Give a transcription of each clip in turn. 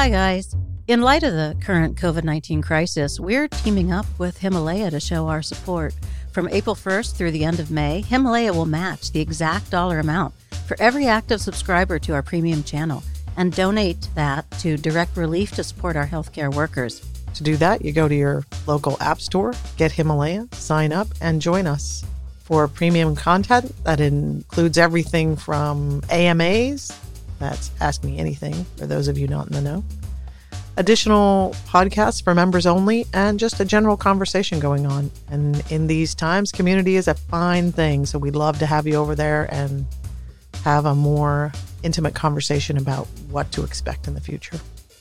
Hi, guys. In light of the current COVID-19 crisis, we're teaming up with Himalaya to show our support. From April 1st through the end of May, Himalaya will match the exact dollar amount for every active subscriber to our premium channel and donate that to Direct Relief to support our healthcare workers. To do that, you go to your local app store, get Himalaya, sign up, and join us for premium content that includes everything from AMAs, that's Ask Me Anything for those of you not in the know, additional podcasts for members only, and just a general conversation going on. And in these times, community is a fine thing, so we'd love to have you over there and have a more intimate conversation about what to expect in the future.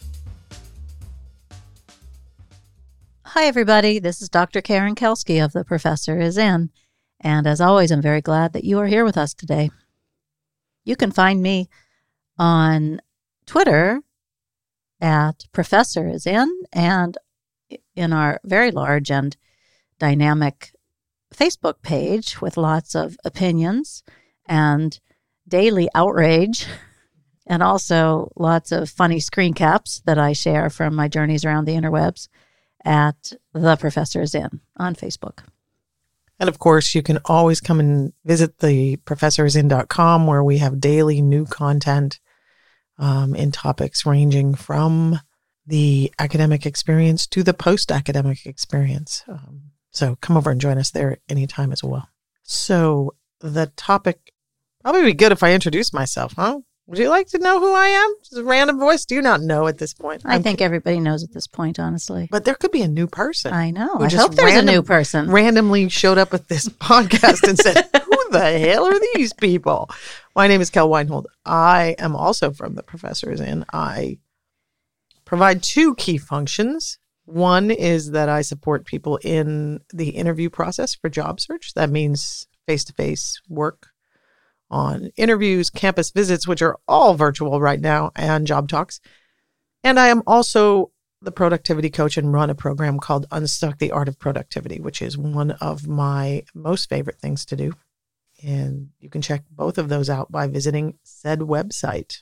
Hi, everybody. This is Dr. Karen Kelsky of The Professor Is In. And as always, I'm very glad that you are here with us today. You can find me on Twitter at Professor Is In, and in our very large and dynamic Facebook page with lots of opinions and daily outrage, and also lots of funny screen caps that I share from my journeys around the interwebs at The Professor Is In on Facebook. And of course, you can always come and visit the professorisin.com, where we have daily new content in topics ranging from the academic experience to the post-academic experience. So come over and join us there anytime as well. So the topic, probably be good if I introduce myself, huh? Would you like to know who I am? Just a random voice? Do you not know at this point? I think everybody knows at this point, honestly. But there could be a new person. I know. I hope there's a new person. Randomly showed up at this podcast and said, who the hell are these people? My name is Kel Weinhold. I am also from The Professor Is In. I provide two key functions. One is that I support people in the interview process for job search. That means face-to-face work on interviews, campus visits, which are all virtual right now, and job talks. And I am also the productivity coach and run a program called Unstuck, the Art of Productivity, which is one of my most favorite things to do. And you can check both of those out by visiting said website.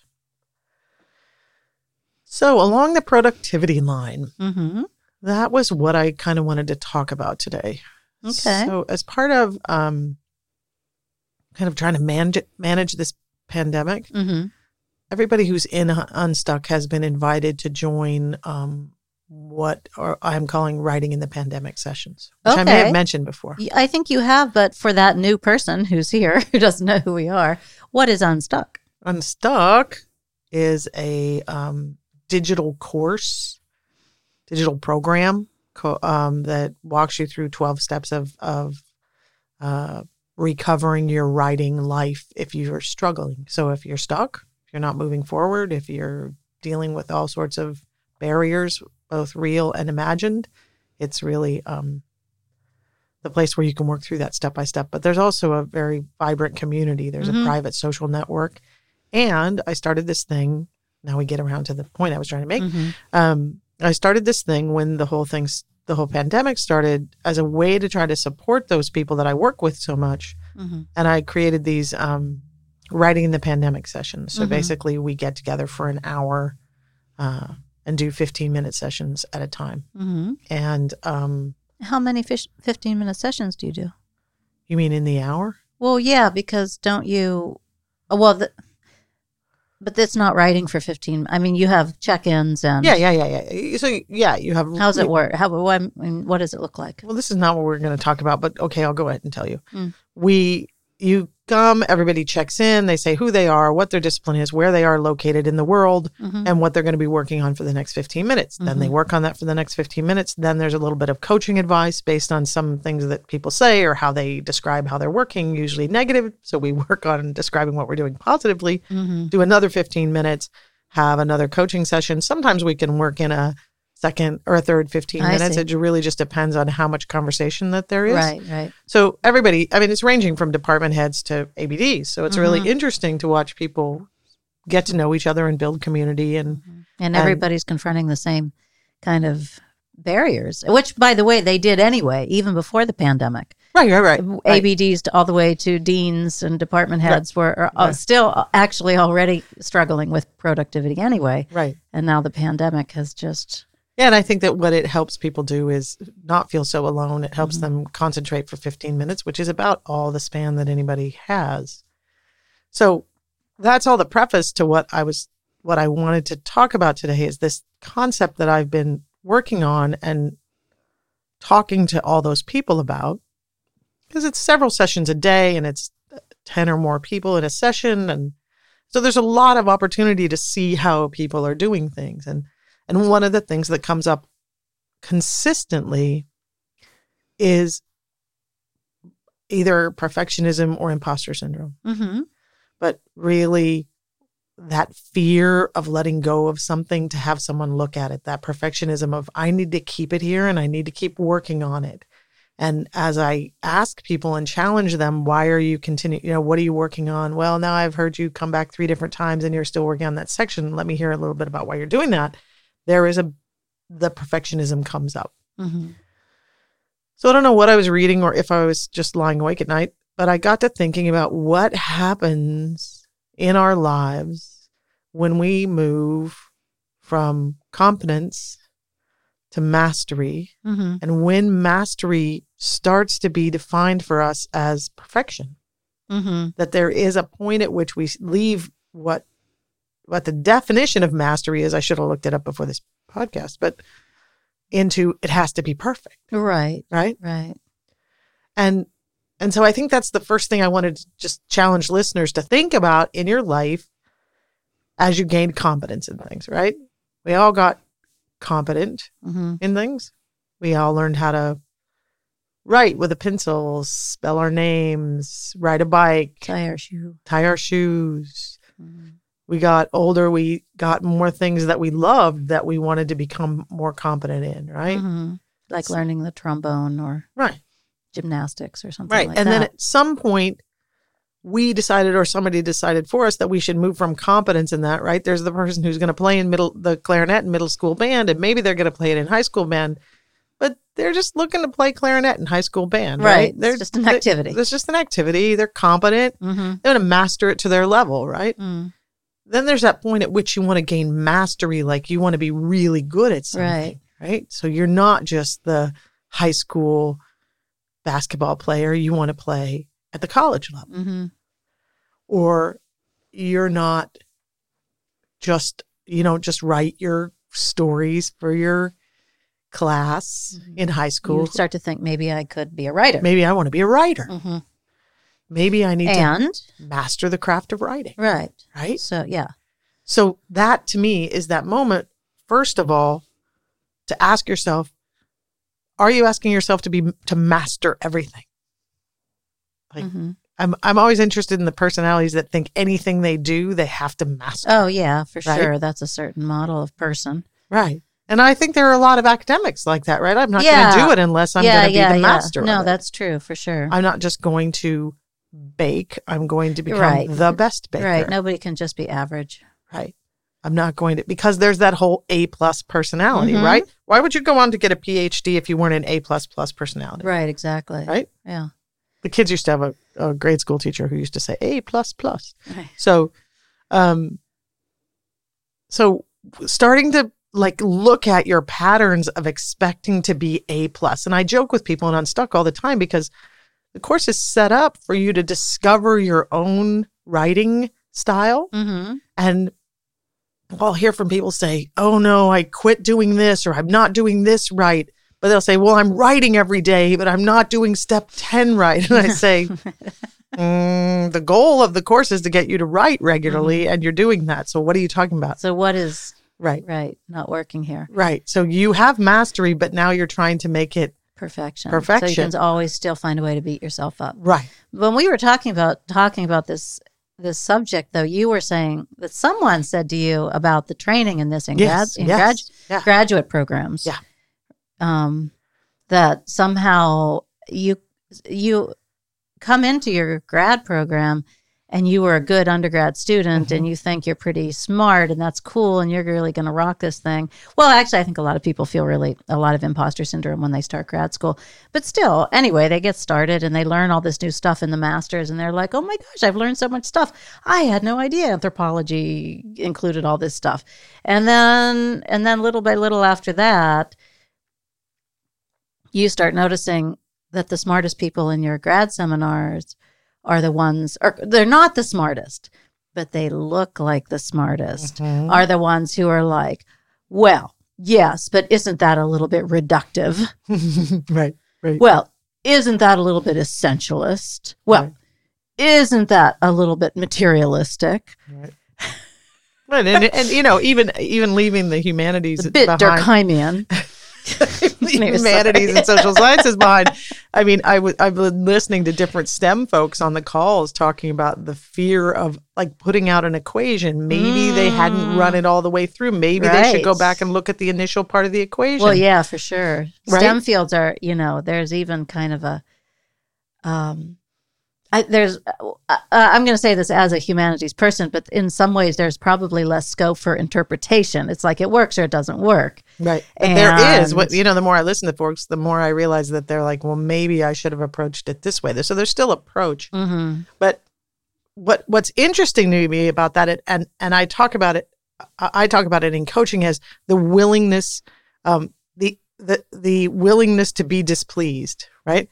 So along the productivity line, that was what I kind of wanted to talk about today. Okay. So as part of kind of trying to manage this pandemic, everybody who's in Unstuck has been invited to join what I'm calling Writing in the Pandemic sessions, which I may have mentioned before. I think you have, but for that new person who's here, who doesn't know who we are, what is Unstuck? Unstuck is a digital course, digital program that walks you through 12 steps of recovering your writing life if you're struggling. So if you're stuck, if you're not moving forward, if you're dealing with all sorts of barriers, both real and imagined, it's really the place where you can work through that step by step. But there's also a very vibrant community. There's a private social network. And I started this thing. Now we get around to the point I was trying to make. I started this thing when the whole pandemic started as a way to try to support those people that I work with so much. And I created these Writing in the Pandemic sessions. So basically we get together for an hour and do 15-minute sessions at a time. And how many 15-minute sessions do you do? You mean in the hour? Well, yeah, because don't you, but that's not writing for 15. I mean, you have check-ins and yeah. So yeah, you have. How's it work? What does it look like? Well, this is not what we're going to talk about, but okay, I'll go ahead and tell you. You come, everybody checks in, they say who they are, what their discipline is, where they are located in the world, and what they're going to be working on for the next 15 minutes. Then they work on that for the next 15 minutes. Then there's a little bit of coaching advice based on some things that people say or how they describe how they're working, usually negative. So we work on describing what we're doing positively, do another 15 minutes, have another coaching session. Sometimes we can work in a second or a third 15 minutes. It really just depends on how much conversation that there is. Right. So everybody, I mean, it's ranging from department heads to ABDs. So it's really interesting to watch people get to know each other and build community. And everybody's confronting the same kind of barriers, which, by the way, they did anyway, even before the pandemic. Right. ABDs to all the way to deans and department heads were still actually already struggling with productivity anyway. Right. And now the pandemic has just... Yeah, and I think that what it helps people do is not feel so alone. It helps them concentrate for 15 minutes, which is about all the span that anybody has. So that's all the preface to what I wanted to talk about today is this concept that I've been working on and talking to all those people about, because it's several sessions a day and it's 10 or more people in a session. And so there's a lot of opportunity to see how people are doing things. And one of the things that comes up consistently is either perfectionism or imposter syndrome. Mm-hmm. But really that fear of letting go of something to have someone look at it, that perfectionism of I need to keep it here and I need to keep working on it. And as I ask people and challenge them, why are you continuing, what are you working on? Well, now I've heard you come back 3 different times and you're still working on that section. Let me hear a little bit about why you're doing that. The perfectionism comes up. Mm-hmm. So I don't know what I was reading or if I was just lying awake at night, but I got to thinking about what happens in our lives when we move from competence to mastery, and when mastery starts to be defined for us as perfection. That there is a point at which we leave what the definition of mastery is. I should have looked it up before this podcast, but into it has to be perfect. Right. And so I think that's the first thing I wanted to just challenge listeners to think about in your life as you gained competence in things, right? We all got competent in things. We all learned how to write with a pencil, spell our names, ride a bike, tie our shoes. We got older, we got more things that we loved that we wanted to become more competent in, right? Like learning the trombone or gymnastics or something like that. And then at some point, we decided or somebody decided for us that we should move from competence in that, right? There's the person who's going to play in the clarinet in middle school band, and maybe they're going to play it in high school band, but they're just looking to play clarinet in high school band, right? It's just an activity. It's just an activity. They're competent. They're going to master it to their level, right? Then there's that point at which you want to gain mastery, like you want to be really good at something, right? So you're not just the high school basketball player. You want to play at the college level. Or you're not just, just write your stories for your class in high school. You start to think, maybe I could be a writer. Maybe I want to be a writer. Maybe I need to master the craft of writing. Right. So, yeah. So that to me is that moment, first of all, to ask yourself, are you asking yourself to master everything? Like, I'm always interested in the personalities that think anything they do, they have to master. Oh, yeah, for sure. That's a certain model of person. Right. And I think there are a lot of academics like that, right? I'm not going to do it unless I'm going to be the master of it. No, that's true, for sure. I'm not just going to bake. I'm going to become the best baker. Right. Nobody can just be average. Right. I'm not going to, because there's that whole A+ personality, right? Why would you go on to get a PhD if you weren't an A++ personality? Right, exactly. Right? Yeah. The kids used to have a grade school teacher who used to say A++. Right. So, so starting to look at your patterns of expecting to be A+. And I joke with people in Unstuck all the time because the course is set up for you to discover your own writing style. And I'll hear from people say, oh no, I quit doing this, or I'm not doing this right. But they'll say, well, I'm writing every day, but I'm not doing step 10 right. And I say, the goal of the course is to get you to write regularly, and you're doing that. So what are you talking about? So what is right not working here? Right. So you have mastery, but now you're trying to make it perfection. So you can always still find a way to beat yourself up. Right. When we were talking about this subject, though, you were saying that someone said to you about the training in this in graduate programs. Yeah. That somehow you come into your grad program and you were a good undergrad student and you think you're pretty smart and that's cool and you're really going to rock this thing. Well, actually, I think a lot of people feel a lot of imposter syndrome when they start grad school. But still, anyway, they get started and they learn all this new stuff in the master's and they're like, oh my gosh, I've learned so much stuff. I had no idea anthropology included all this stuff. And then little by little after that, you start noticing that the smartest people in your grad seminars are the ones, or they're not the smartest, but they look like the smartest, are the ones who are like, well, yes, but isn't that a little bit reductive? Right. Well, isn't that a little bit essentialist? Well, isn't that a little bit materialistic? Right. And even leaving the humanities a bit behind. Durkheimian. Humanities and social sciences behind. I mean, I've been listening to different STEM folks on the calls talking about the fear of like putting out an equation. Maybe they hadn't run it all the way through. Maybe they should go back and look at the initial part of the equation. Well, yeah, for sure. Right? STEM fields are, there's even kind of a, I'm going to say this as a humanities person, but in some ways there's probably less scope for interpretation. It's like it works or it doesn't work. Right. And there is. The more I listen to folks, the more I realize that they're like, well, maybe I should have approached it this way. So there's still approach. Mm-hmm. But what's interesting to me about that, and I talk about it in coaching as the willingness, the willingness to be displeased, right?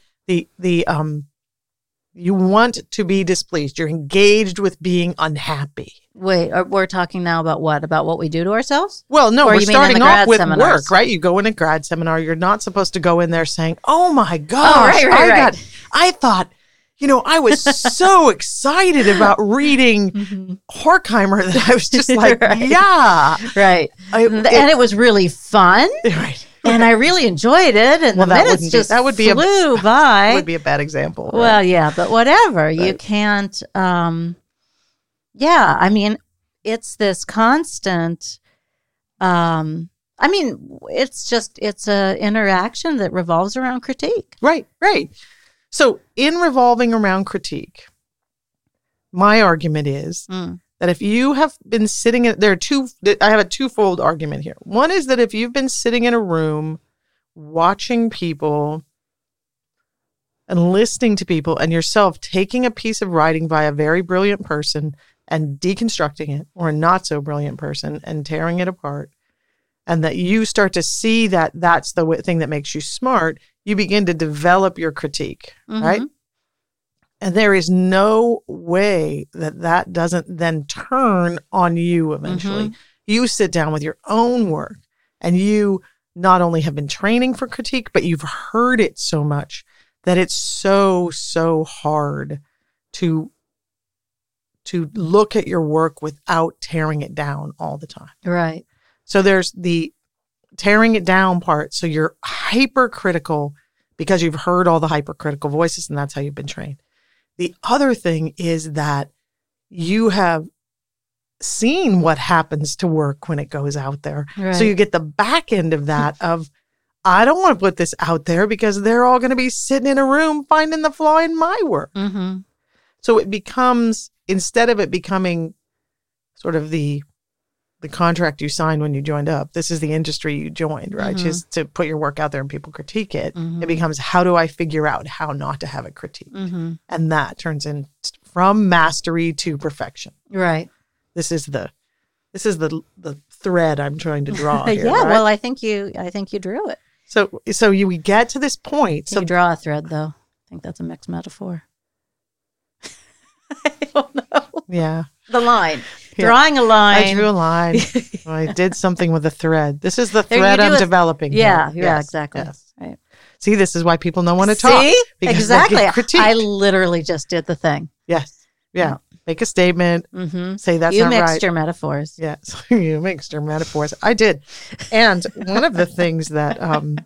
You want to be displeased. You're engaged with being unhappy. Wait, we're talking now about what? About what we do to ourselves? Well, no, we're starting off with work, right? You go in a grad seminar. You're not supposed to go in there saying, oh my gosh, I thought, I was so excited about reading Horkheimer that I was just like, yeah. Right. And it was really fun. Right. And I really enjoed it, and the minutes just flew by. That would be a bad example. Right? Well, yeah, but whatever. Right. You can't, I mean, it's this constant, it's an interaction that revolves around critique. Right. So in revolving around critique, my argument is that if you have been sitting in, I have a twofold argument here. One is that if you've been sitting in a room watching people and listening to people and yourself taking a piece of writing by a very brilliant person and deconstructing it, or a not so brilliant person and tearing it apart, and that you start to see that that's the thing that makes you smart, you begin to develop your critique, right? And there is no way that doesn't then turn on you eventually. You sit down with your own work and you not only have been training for critique, but you've heard it so much that it's so, so hard to look at your work without tearing it down all the time. Right. So there's the tearing it down part. So you're hypercritical because you've heard all the hypercritical voices and that's how you've been trained. The other thing is that you have seen what happens to work when it goes out there. Right. So you get the back end of that of, I don't want to put this out there because they're all going to be sitting in a room finding the flaw in my work. So it becomes, instead of it becoming sort of the contract you signed when you joined up, this is the industry you joined, right? Just to put your work out there and people critique it. It becomes, how do I figure out how not to have it critiqued? And that turns in from mastery to perfection. Right. This is the thread I'm trying to draw here. Yeah, right? Well, I think you drew it. So we get to this point. So you draw a thread, though. I think that's a mixed metaphor. I don't know. Yeah. The line. Yeah. Drawing a line. I drew a line. I did something with a thread. This is the thread I'm developing. Yeah, here. Yeah, exactly. Yes. Right. See, this is why people don't want to talk. See? Because exactly. I literally just did the thing. Yes. Yeah. Make a statement. Say that's you not right. You mixed your metaphors. Yes. You mixed your metaphors. I did. And one of the things that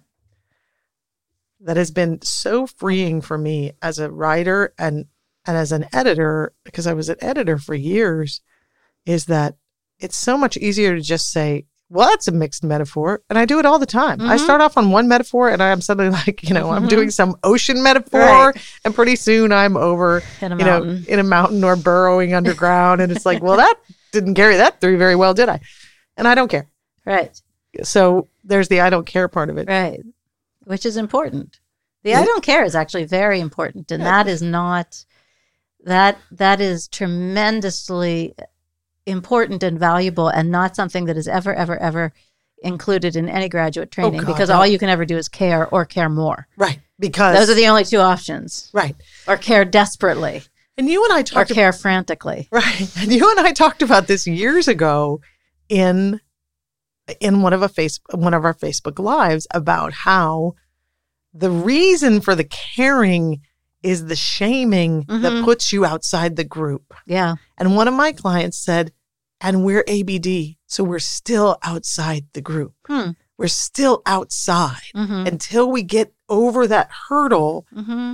that has been so freeing for me as a writer and as an editor, because I was an editor for years, is that it's so much easier to just say, well, that's a mixed metaphor. And I do it all the time. I start off on one metaphor and I'm suddenly like, I'm doing some ocean metaphor. Right. And pretty soon I'm over, In a mountain. in a mountain or burrowing underground. And it's like, well, that didn't carry that through very well, did I? And I don't care. Right. So there's the I don't care part of it. Right. Which is important. The I don't care is actually very important. And that is not, that is tremendously important and valuable and not something that is ever included in any graduate training God, because no. all you can ever do is care or care more. Right. Because those are the only two options. Right. Or care desperately. And you and I talked or care frantically. Right. And you and I talked about this years ago in one of our Facebook Lives about how the reason for the caring is the shaming that puts you outside the group. Yeah. And one of my clients said, and we're ABD, so we're still outside the group. We're still outside until we get over that hurdle.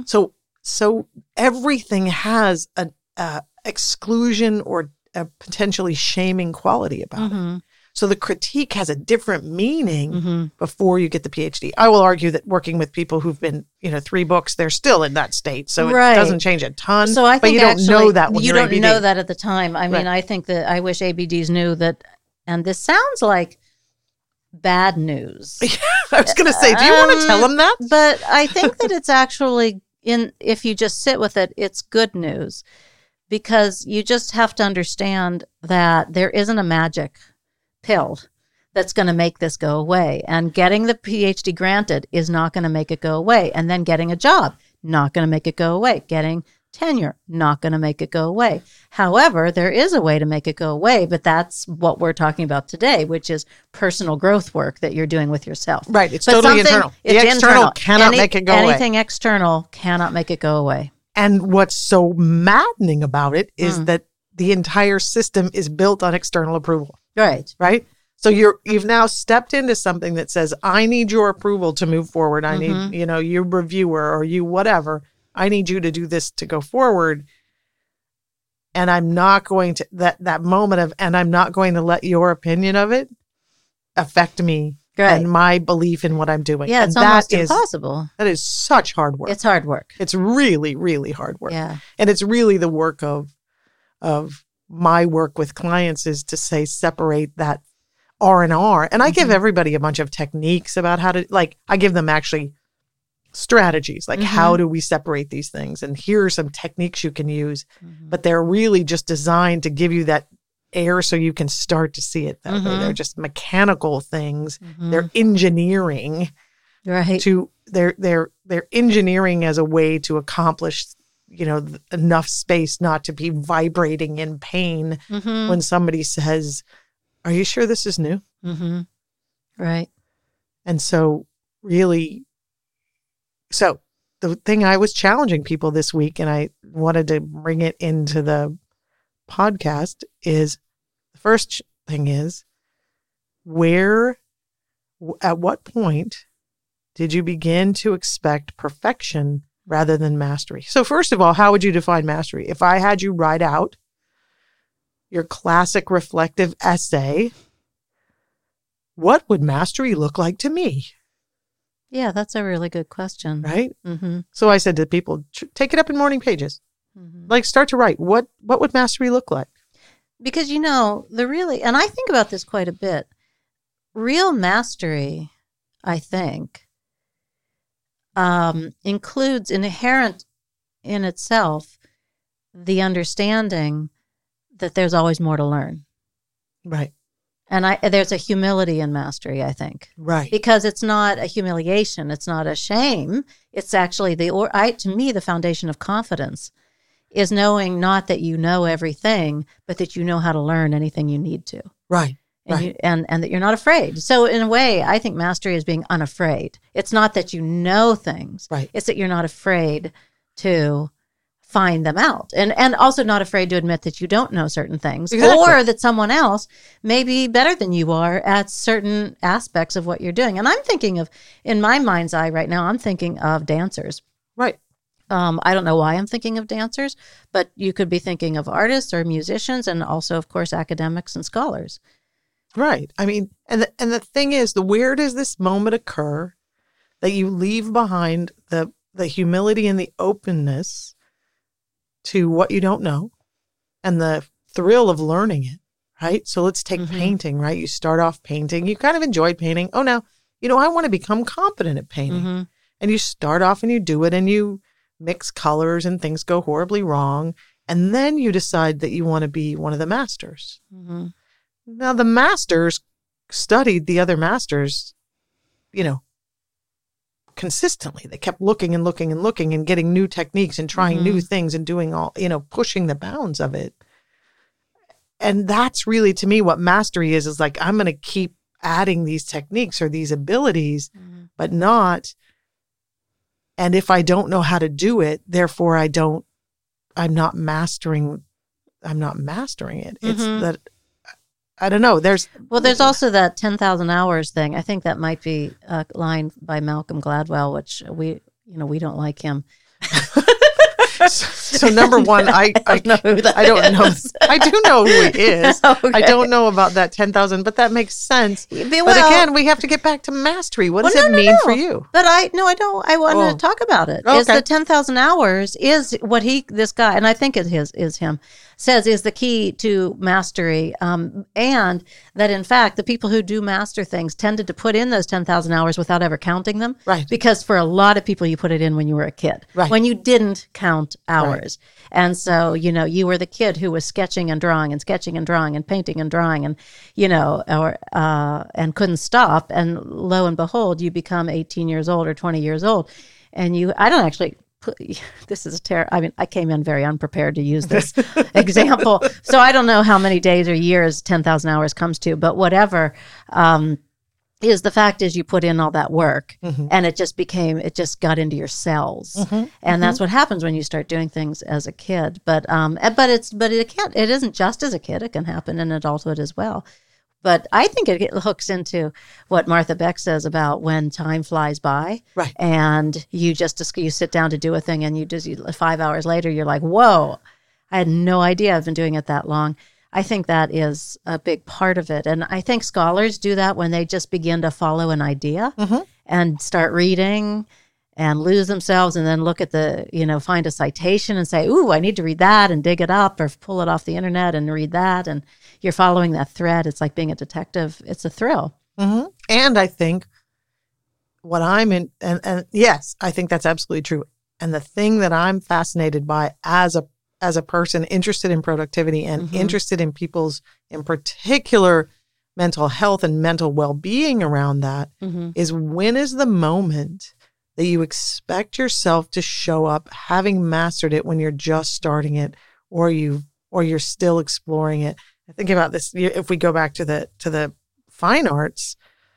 So everything has an exclusion or a potentially shaming quality about it. So the critique has a different meaning before you get the PhD. I will argue that working with people who've been, 3 books, they're still in that state. So it doesn't change a ton. So I think but you don't know that when you you're don't ABD. know that at the time. I mean, I think that I wish ABDs knew that, and this sounds like bad news. I was going to say, do you want to tell them that? But I think that it's actually, if you just sit with it, it's good news because you just have to understand that there isn't a magic pill that's going to make this go away. And getting the PhD granted is not going to make it go away. And then getting a job, not going to make it go away. Getting tenure, not going to make it go away. However, there is a way to make it go away, but that's what we're talking about today, which is personal growth work that you're doing with yourself. Right. It's totally internal. The external cannot make it go away. Anything external cannot make it go away. And what's so maddening about it is that the entire system is built on external approval. Right. Right. So you've now stepped into something that says, I need your approval to move forward. I need, you reviewer or you whatever. I need you to do this to go forward. And I'm not going to that moment of, and I'm not going to let your opinion of it affect me and my belief in what I'm doing. Yeah, it's and almost impossible. That is such hard work. It's hard work. It's really, really hard work. Yeah. And it's really the work of my work with clients is to say, separate that R&R. And I give everybody a bunch of techniques about how to, I give them actually strategies, how do we separate these things? And here are some techniques you can use, but they're really just designed to give you that air so you can start to see it that way. They're just mechanical things. They're engineering. Right. They're engineering as a way to accomplish enough space not to be vibrating in pain when somebody says, are you sure this is new? Right. And so really, the thing I was challenging people this week, and I wanted to bring it into the podcast, is the first thing is at what point did you begin to expect perfection rather than mastery? So first of all, how would you define mastery? If I had you write out your classic reflective essay, what would mastery look like to me? Yeah, that's a really good question. Right? So I said to people, take it up in morning pages. Start to write. What would mastery look like? Because, and I think about this quite a bit. Real mastery, I think, includes inherent in itself the understanding that there's always more to learn. Right. And there's a humility in mastery, I think. Right. Because it's not a humiliation. It's not a shame. It's actually to me, the foundation of confidence is knowing not that you know everything, but that you know how to learn anything you need to. Right. And that you're not afraid. So in a way, I think mastery is being unafraid. It's not that you know things. Right. It's that you're not afraid to find them out, and also not afraid to admit that you don't know certain things, or that someone else may be better than you are at certain aspects of what you're doing. And I'm thinking of, in my mind's eye right now, I'm thinking of dancers. Right. I don't know why I'm thinking of dancers, but you could be thinking of artists or musicians, and also, of course, academics and scholars. Right. I mean, and the thing is, where does this moment occur that you leave behind the humility and the openness to what you don't know and the thrill of learning it, right? So let's take painting, right? You start off painting. You kind of enjoyed painting. Oh, now, I want to become competent at painting. And you start off and you do it and you mix colors and things go horribly wrong. And then you decide that you want to be one of the masters. Now, the masters studied the other masters, consistently. They kept looking and looking and looking and getting new techniques and trying new things and doing all, pushing the bounds of it. And that's really, to me, what mastery is like, I'm going to keep adding these techniques or these abilities, but not. And if I don't know how to do it, therefore I'm not mastering it. It's that, I don't know. There's also that 10,000 hours thing. I think that might be a line by Malcolm Gladwell, which we don't like him. So number one, I don't know who that is. I do know who he is. Okay. I don't know about that 10,000, but that makes sense. But again, we have to get back to mastery. What does it mean for you? But I don't. I want to talk about it. Okay. Is the 10,000 hours is what this guy, and I think it is him, says is the key to mastery. And that in fact, the people who do master things tended to put in those 10,000 hours without ever counting them. Right. Because for a lot of people, you put it in when you were a kid. Right. When you didn't count hours. Right. And so, you were the kid who was sketching and drawing and painting and drawing and, and couldn't stop. And lo and behold, you become 18 years old or 20 years old. And I don't actually this is terrible. I mean, I came in very unprepared to use this example. So I don't know how many days or years 10,000 hours comes to, but whatever is the fact is you put in all that work and it just got into your cells. And that's what happens when you start doing things as a kid. But it isn't just as a kid. It can happen in adulthood as well. But I think it hooks into what Martha Beck says about when time flies by, right? And you sit down to do a thing, and 5 hours later, you're like, "Whoa, I had no idea I've been doing it that long." I think that is a big part of it, and I think scholars do that when they just begin to follow an idea and start reading and lose themselves, and then look at find a citation and say, "Ooh, I need to read that," and dig it up or pull it off the internet and read that, and you're following that thread. It's like being a detective. It's a thrill. And I think what I'm in, and yes, I think that's absolutely true. And the thing that I'm fascinated by as a person interested in productivity and interested in people's, in particular, mental health and mental well-being around that is when is the moment that you expect yourself to show up having mastered it when you're just starting it or you're still exploring it. I think about this, if we go back to the fine arts,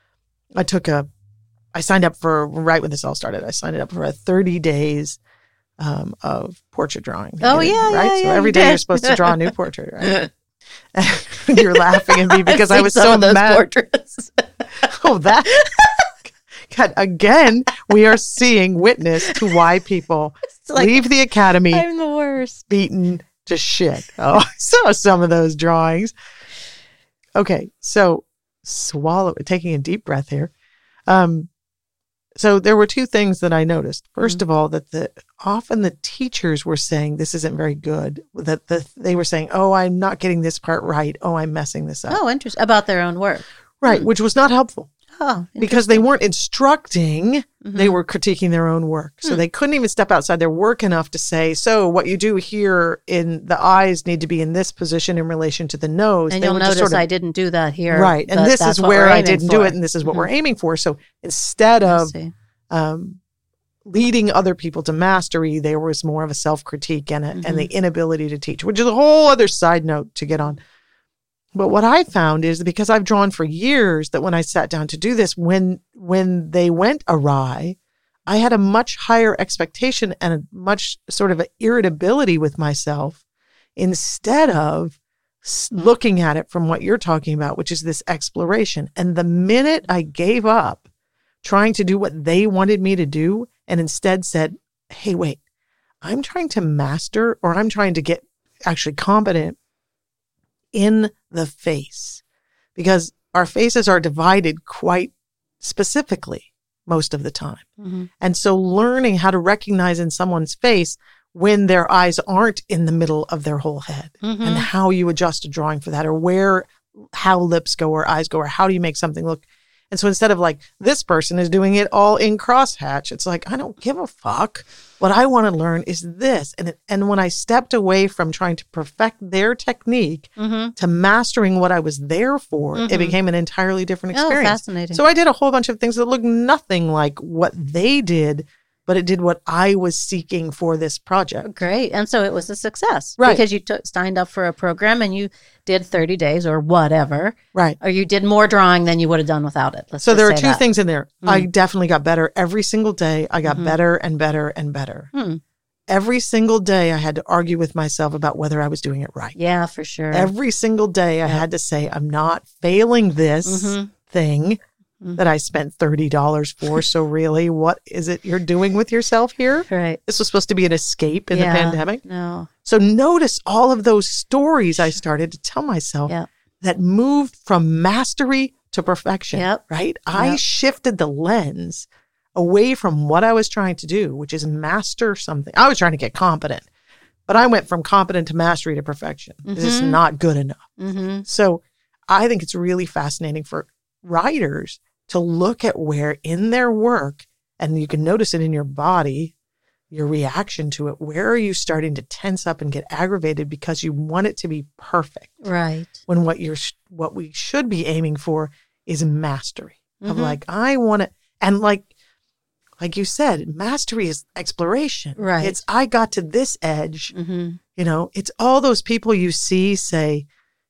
I signed up for, right when this all started, I signed up for a 30 days of portrait drawing. Oh, yeah, right? Yeah, so yeah, every day you're supposed to draw a new portrait, right? You're laughing at me because I was so mad. Portraits. Oh, that. God, again, we are seeing witness to why people leave the academy. I'm the worst. Beaten to shit. Oh, I saw some of those drawings. Okay, so taking a deep breath here. So there were two things that I noticed. First of all, that often the teachers were saying this isn't very good. They were saying, "Oh, I'm not getting this part right. Oh, I'm messing this up." Oh, interesting. About their own work, right? Which was not helpful. Oh, because they weren't instructing, they were critiquing their own work. So they couldn't even step outside their work enough to say, so what you do here in the eyes need to be in this position in relation to the nose. And you'll notice I didn't do that here. Right. And this is where I didn't do it. And this is what we're aiming for. So instead of leading other people to mastery, there was more of a self-critique and the inability to teach, which is a whole other side note to get on. But what I found is because I've drawn for years that when I sat down to do this, when they went awry, I had a much higher expectation and a much sort of an irritability with myself instead of looking at it from what you're talking about, which is this exploration. And the minute I gave up trying to do what they wanted me to do and instead said, hey, wait, I'm trying to master or I'm trying to get actually competent in the face, because our faces are divided quite specifically most of the time. Mm-hmm. And so learning how to recognize in someone's face when their eyes aren't in the middle of their whole head Mm-hmm. and how you adjust a drawing for that, or how lips go or eyes go, or how do you make something look. And so instead of like, this person is doing it all in crosshatch, it's like, I don't give a fuck. What I want to learn is this. And when I stepped away from trying to perfect their technique Mm-hmm. to mastering what I was there for, Mhm. it became an entirely different Oh, experience. fascinating. So I did a whole bunch of things that looked nothing like what they did, but it did what I was seeking for this project. Great. And so it was a success. Right. Because you signed up for a program and you did 30 days or whatever, Right. or you did more drawing than you would have done without it. Let's So just there are say two that. things in there. Mm. I definitely got better every single day. I got Mhm. better and better and better. Hmm. Every single day I had to argue with myself about whether I was doing it right. Yeah, for sure. Every single day I Yep. had to say, I'm not failing this Mhm. thing Mhm. that I spent $30 for. So really, what is it you're doing with yourself here? Right. This was supposed to be an escape in the Yeah. pandemic. No. So notice all of those stories I started to tell myself Yep. that moved from mastery to perfection, Yep. right? I Yep. shifted the lens away from what I was trying to do, which is master something. I was trying to get competent, but I went from competent to mastery to perfection. This is Mhm. not good enough. Mm-hmm. So I think it's really fascinating for writers to look at where in their work, and you can notice it in your body, your reaction to it, where are you starting to tense up and get aggravated because you want it to be perfect, Right. when what we should be aiming for is mastery of Mhm. like, I want to, and like you said, mastery is exploration. Right. It's, I got to this edge, Mm-hmm. it's all those people you see say,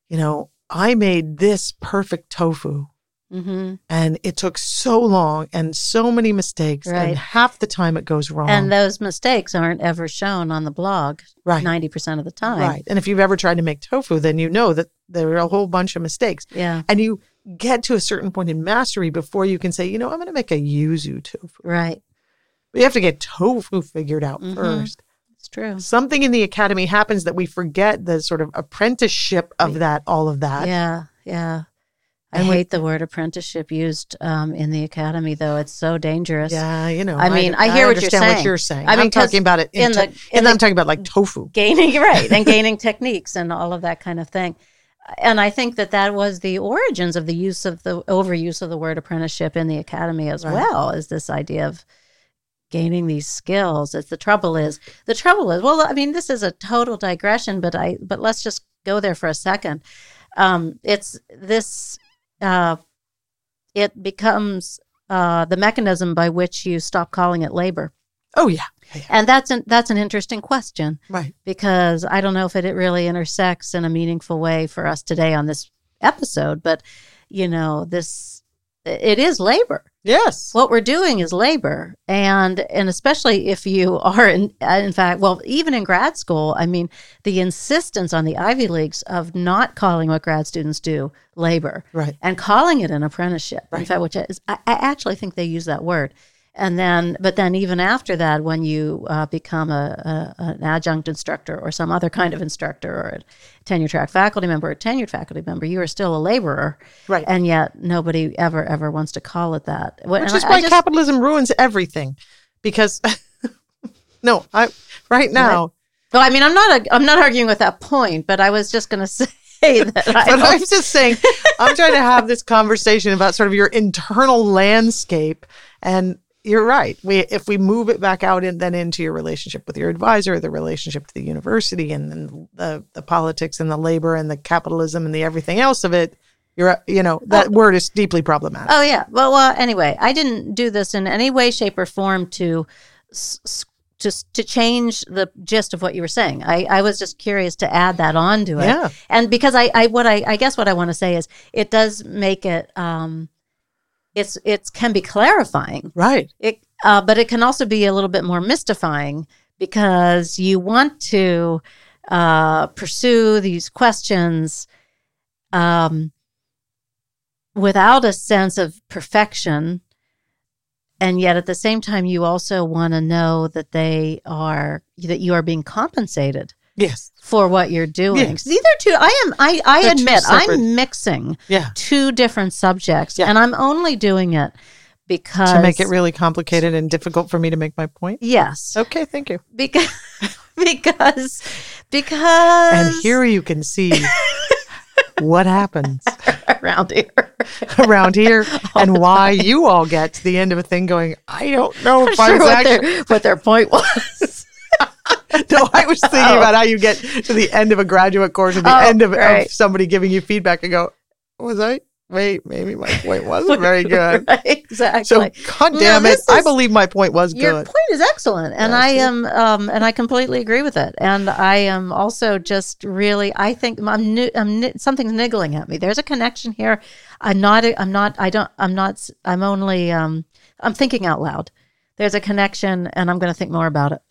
I made this perfect tofu. Mm-hmm. And it took so long and so many mistakes, Right. and half the time it goes wrong. And those mistakes aren't ever shown on the blog right, 90% of the time. right. And if you've ever tried to make tofu, then you know that there are a whole bunch of mistakes. Yeah. And you get to a certain point in mastery before you can say, I'm going to make a yuzu tofu. Right. But you have to get tofu figured out Mhm. first. It's true. Something in the academy happens that we forget the sort of apprenticeship of that, all of that. Yeah. Yeah. I And hate the word apprenticeship used in the academy, though. It's so dangerous. Yeah, I mean, I hear what you're understand saying. what you're saying. I mean, I'm talking about it in the- and I'm talking about like tofu. Gaining, right, and gaining techniques and all of that kind of thing. And I think that was the origins of the overuse of the word apprenticeship in the academy as Right. well, is this idea of gaining these skills. The trouble is, well, I mean, this is a total digression, but let's just go there for a second. It's this, it becomes the mechanism by which you stop calling it labor. Oh, yeah. And that's an interesting question, Right. because I don't know if it really intersects in a meaningful way for us today on this episode, but it is labor. Yes. What we're doing is labor. And especially if you are in fact, well, even in grad school, I mean, the insistence on the Ivy Leagues of not calling what grad students do labor Right. and calling it an apprenticeship. In Right. fact, which is, I actually think they use that word. But then even after that, when you become an adjunct instructor or some other kind of instructor or a tenure track faculty member you are still a laborer. Right. And yet nobody ever wants to call it that. Which is why capitalism ruins everything. Because right now. Well, I mean, I'm not arguing with that point, but I was just going to say that. But I'm just saying, I'm trying to have this conversation about sort of your internal landscape. And you're right. If we move it back out and then into your relationship with your advisor, the relationship to the university, and then the politics and the labor and the capitalism and the everything else of it, that word is deeply problematic. Oh, yeah. Well, anyway, I didn't do this in any way, shape, or form to change the gist of what you were saying. I was just curious to add that on to it. Yeah. And because I guess what I want to say is it does make it, it can be clarifying. Right. But it can also be a little bit more mystifying, because you want to pursue these questions without a sense of perfection, and yet at the same time you also want to know that you are being compensated Yes. for what you're doing. Yes. These are two. I They're two admit separate- I'm mixing Yeah. two different subjects, Yeah. and I'm only doing it because To make it really complicated and difficult for me to make my point. Yes, Okay, thank you. because because And here you can see what happens around here. around here and why you all get to the end of a thing going, I don't know if I Sure was what, actually. what their point was. No, I was thinking about how you get to the end of a graduate course or the end of somebody giving you feedback and go, was I? Wait, maybe my point wasn't very good. Right, exactly. So, God damn it, I believe my point was Your good. point is excellent, and I am, and I completely agree with it. And I am also just really, I think something's niggling at me. There's a connection here. I'm thinking out loud. There's a connection, and I'm going to think more about it.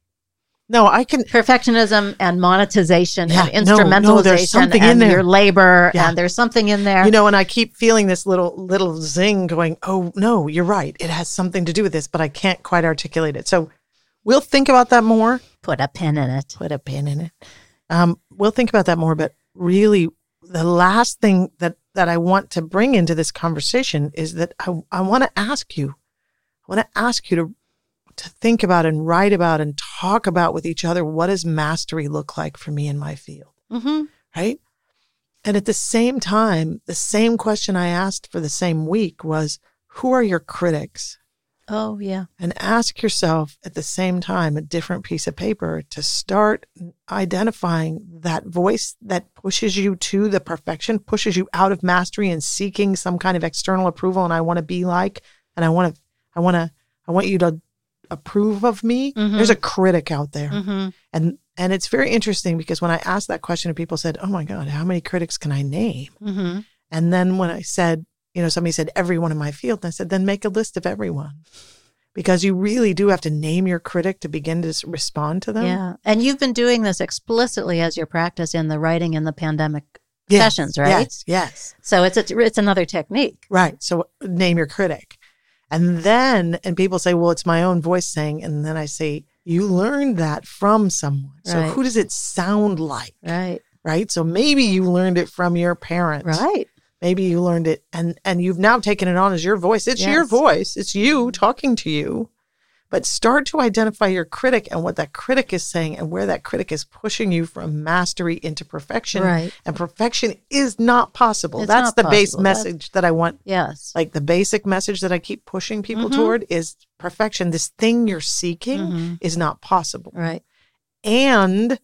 No, I can. Perfectionism and monetization and there's instrumentalization something and in there. your labor, Yeah. and there's something in there. You know, and I keep feeling this little zing going, oh, no, you're right. It has something to do with this, but I can't quite articulate it. So we'll think about that more. Put a pin in it. Put a pin in it. We'll think about that more. But really, the last thing that I want to bring into this conversation is that I want to ask you. I want to ask you to think about and write about and talk about with each other, what does mastery look like for me in my field? Mm-hmm. Right? And at the same time, the same question I asked for the same week was, who are your critics? Oh, yeah. And ask yourself at the same time, a different piece of paper to start identifying that voice that pushes you to the perfection, pushes you out of mastery and seeking some kind of external approval. And I want to be like, and I want you to approve of me. Mm-hmm. There's a critic out there. Mm-hmm. And it's very interesting because when I asked that question, people said, oh my God, how many critics can I name? Mm-hmm. And then when I said, somebody said everyone in my field, and I said, then make a list of everyone. Because you really do have to name your critic to begin to respond to them. Yeah. And you've been doing this explicitly as your practice in the writing in the pandemic sessions, right? Yes. So it's another technique. Right. So name your critic. And people say, well, it's my own voice saying, and then I say, you learned that from someone. So Right. who does it sound like? Right. Right. So maybe you learned it from your parents. Right. Maybe you learned it and you've now taken it on as your voice. It's your voice. It's you talking to you. But start to identify your critic and what that critic is saying and where that critic is pushing you from mastery into perfection. Right. And perfection is not possible. It's That's not the base possible. message that I want. Yes. Like the basic message that I keep pushing people Mhm. toward is perfection. This thing you're seeking Mhm. is not possible. Right. And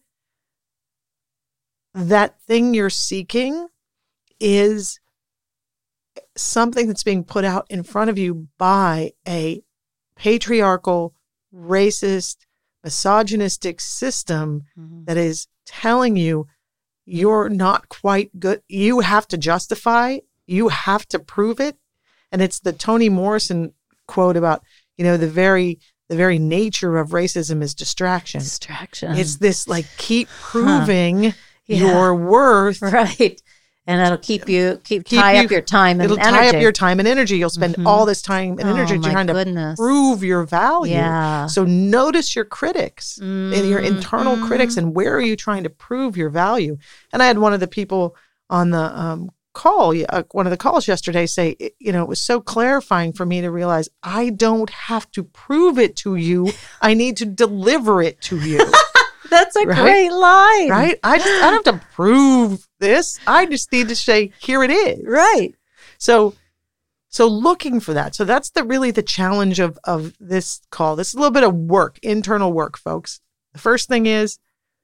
that thing you're seeking is something that's being put out in front of you by a patriarchal, racist, misogynistic system Mhm. that is telling you you're not quite good. You have to justify, you have to prove it. And it's the Toni Morrison quote about, the very nature of racism is distraction. Distraction. It's this like keep proving Yeah. your worth. Right. And that'll tie up your time and It'll energy. tie up your time and energy. You'll spend Mhm. all this time and energy my trying goodness. to prove your value. Yeah. So notice your critics and your internal Mhm. critics and where are you trying to prove your value? And I had one of the people on the call, one of the calls yesterday say, it was so clarifying for me to realize I don't have to prove it to you. I need to deliver it to you. That's a Right? great line. Right? I don't have to prove this. I just need to say, here it is. Right. So looking for that. So that's really the challenge of this call. This is a little bit of work, internal work, folks. The first thing is,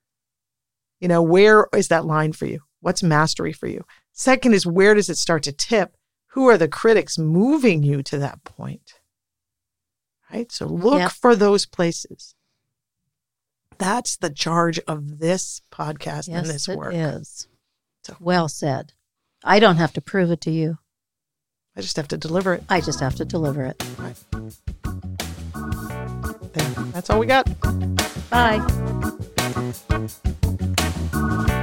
where is that line for you? What's mastery for you? Second is, where does it start to tip? Who are the critics moving you to that point? Right? So look for those places. That's the charge of this podcast and this work. Yes, it is. So, well said. I don't have to prove it to you. I just have to deliver it. I just have to deliver it. Right. There. That's all we got. Bye.